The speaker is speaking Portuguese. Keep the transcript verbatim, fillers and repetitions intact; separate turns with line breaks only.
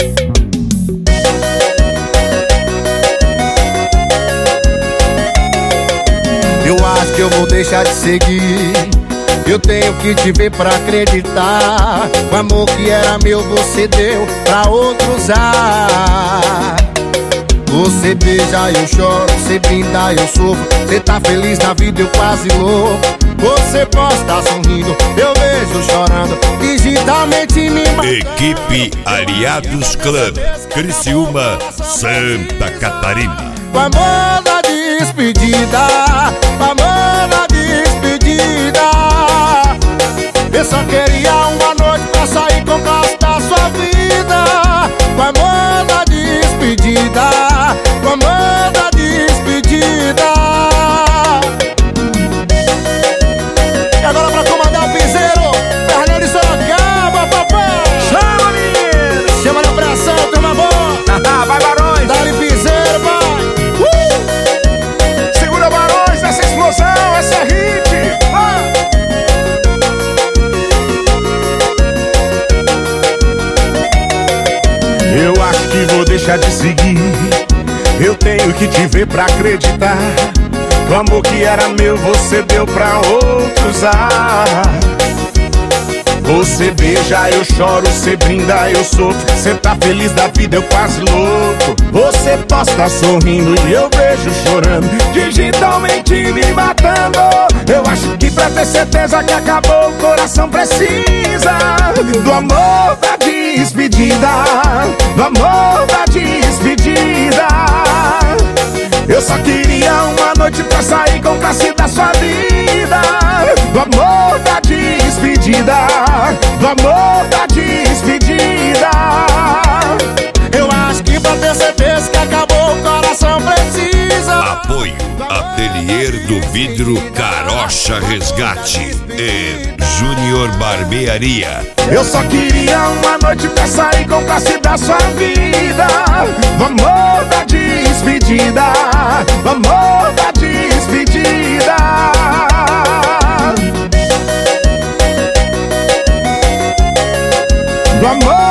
Eu acho que eu vou deixar de seguir. Eu tenho que te ver pra acreditar. O amor que era meu você deu pra outro usar. Você beija, eu choro, você brinda, eu sofro. Você tá feliz na vida, eu quase louco. Você posta sorrindo, eu vejo chorando, digitalmente me mata.
Equipe Aliados Club, Criciúma, Santa Catarina.
O amor da despedida, o amor da despedida. Eu só queria uma noite pra sair com o caso da sua vida. O amor da despedida, o amor da despedida. E agora pra comandar o piseiro, Fernando de Sorocaba, papai.
Chama, menino!
Chama na pressão, turma boa.
Vai, Barões!
Dá-lhe piseiro, pai.
Uh! Segura, Barões, nessa explosão, essa é hit! Vai! Eu acho que vou deixar de seguir. Eu tenho que te ver pra acreditar. O amor que era meu você deu pra outros usar. Você beija, eu choro, você brinda, eu sofro. Você tá feliz da vida, eu quase louco. Você posta sorrindo e eu vejo chorando, digitalmente me matando. Eu acho que pra ter certeza que acabou, o coração precisa do amor da despedida, do amor da despedida. Eu só queria uma noite pra sair com o classe da sua vida. Do amor da despedida, do amor da despedida.
Eu acho que pra ter certeza que acabou, o coração precisa.
Apoio Ateliê do Vidro Carocha Resgate e Júnior Barbearia.
Eu só queria uma noite pra sair com o classe da sua vida. Do amor da despedida, do amor da despedida. Do amor